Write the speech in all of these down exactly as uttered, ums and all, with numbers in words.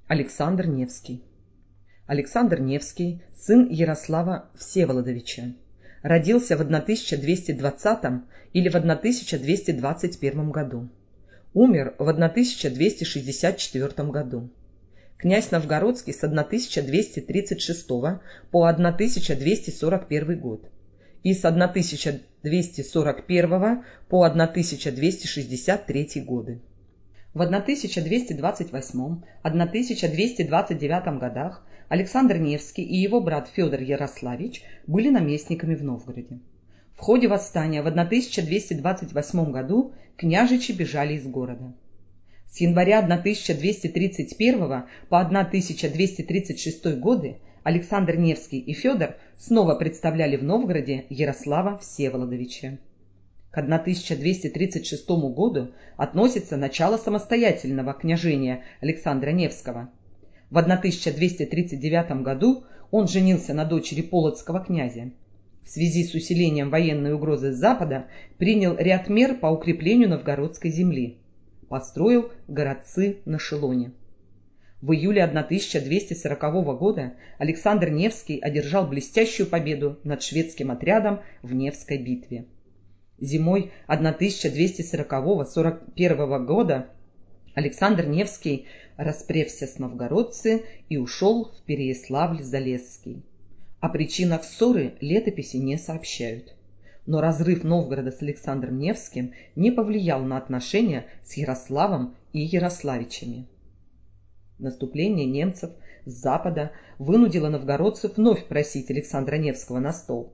Александр Невский. Александр Невский, сын Ярослава Всеволодовича, родился в тысяча двести двадцатом или в тысяча двести двадцать первом году. Умер в тысяча двести шестьдесят четвёртом году. Князь Новгородский с тысяча двести тридцать шестого по тысяча двести сорок первый год и с тысяча двести сорок первого по тысяча двести шестьдесят третий годы. В тысяча двести двадцать восьмом — тысяча двести двадцать девятом годах Александр Невский и его брат Федор Ярославич были наместниками в Новгороде. В ходе восстания в тысяча двести двадцать восьмом году княжичи бежали из города. С января тысяча двести тридцать первого по тысяча двести тридцать шестой годы Александр Невский и Федор снова представляли в Новгороде Ярослава Всеволодовича. К тысяча двести тридцать шестому году относится начало самостоятельного княжения Александра Невского. В тысяча двести тридцать девятом году он женился на дочери полоцкого князя. В связи с усилением военной угрозы с запада принял ряд мер по укреплению новгородской земли. Построил городцы на Шелоне. В июле тысяча двести сорокового года Александр Невский одержал блестящую победу над шведским отрядом в Невской битве. Зимой тысяча двести сорокового — сорок первого года Александр Невский распрягся с новгородцы и ушел в Переяславль-Залесский. О причинах ссоры летописи не сообщают. Но разрыв Новгорода с Александром Невским не повлиял на отношения с Ярославом и Ярославичами. Наступление немцев с запада вынудило новгородцев вновь просить Александра Невского на стол.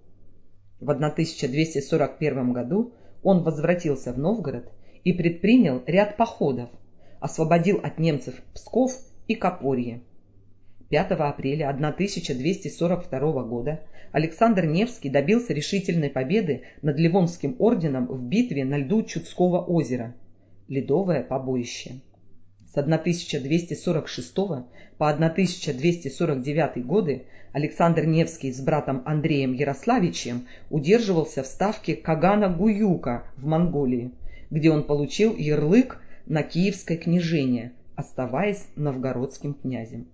В тысяча двести сорок первом году он возвратился в Новгород и предпринял ряд походов, освободил от немцев Псков и Копорье. пятого апреля тысяча двести сорок второго года Александр Невский добился решительной победы над Ливонским орденом в битве на льду Чудского озера, ледовое побоище. С тысяча двести сорок шестого по тысяча двести сорок девятый годы Александр Невский с братом Андреем Ярославичем удерживался в ставке Кагана-Гуюка в Монголии, где он получил ярлык на киевское княжение, оставаясь новгородским князем.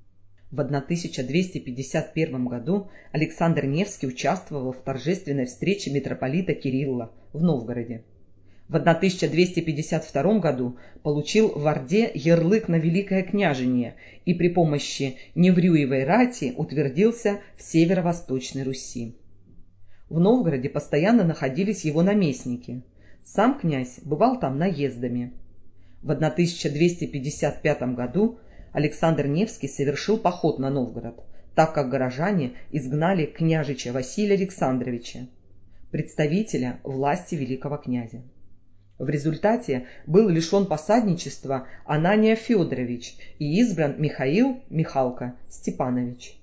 В тысяча двести пятьдесят первом году Александр Невский участвовал в торжественной встрече митрополита Кирилла в Новгороде. В тысяча двести пятьдесят втором году получил в Орде ярлык на Великое княжение и при помощи Неврюевой рати утвердился в северо-восточной Руси. В Новгороде постоянно находились его наместники. Сам князь бывал там наездами. В тысяча двести пятьдесят пятом году Александр Невский совершил поход на Новгород, так как горожане изгнали княжича Василия Александровича, представителя власти великого князя. В результате был лишен посадничества Анания Федорович и избран Михаил Михалка Степанович.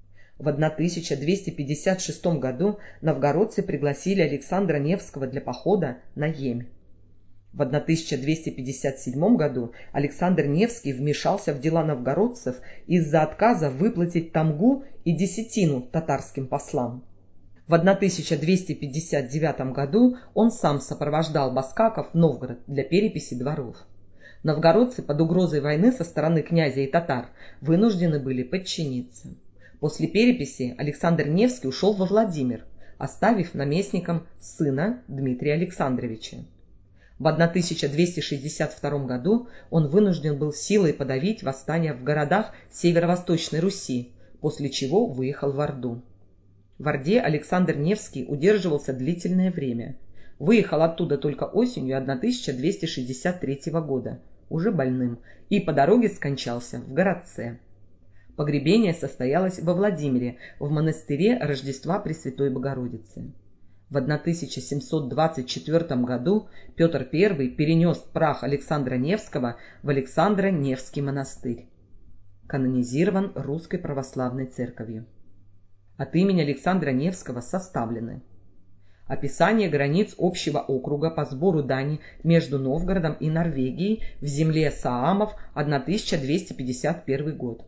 В тысяча двести пятьдесят шестом году новгородцы пригласили Александра Невского для похода на Емь. В тысяча двести пятьдесят седьмом году Александр Невский вмешался в дела новгородцев из-за отказа выплатить тамгу и десятину татарским послам. В тысяча двести пятьдесят девятом году он сам сопровождал баскаков в Новгород для переписи дворов. Новгородцы под угрозой войны со стороны князя и татар вынуждены были подчиниться. После переписи Александр Невский ушел во Владимир, оставив наместником сына Дмитрия Александровича. В тысяча двести шестьдесят втором году он вынужден был силой подавить восстание в городах северо-восточной Руси, после чего выехал в Орду. В Орде Александр Невский удерживался длительное время. Выехал оттуда только осенью тысяча двести шестьдесят третьего года, уже больным, и по дороге скончался в городце. Погребение состоялось во Владимире, в монастыре Рождества Пресвятой Богородицы. В тысяча семьсот двадцать четвёртом году Петр Первый перенес прах Александра Невского в Александро-Невский монастырь. Канонизирован Русской Православной Церковью. От имени Александра Невского составлены: описание границ общего округа по сбору дани между Новгородом и Норвегией в земле Саамов тысяча двести пятьдесят первый год,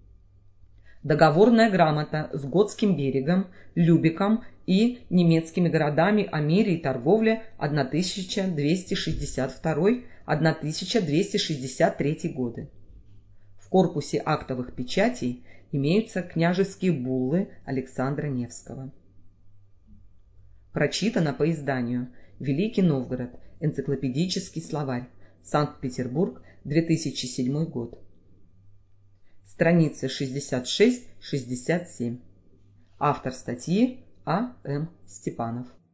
договорная грамота с Готским берегом, Любеком и немецкими городами о мире и торговле тысяча двести шестьдесят второй — тысяча двести шестьдесят третий годы. В корпусе актовых печатей имеются княжеские буллы Александра Невского. Прочитано по изданию «Великий Новгород. Энциклопедический словарь. Санкт-Петербург. две тысячи седьмой год». Страницы шестьдесят шесть — шестьдесят семь. Автор статьи А. М. Степанов.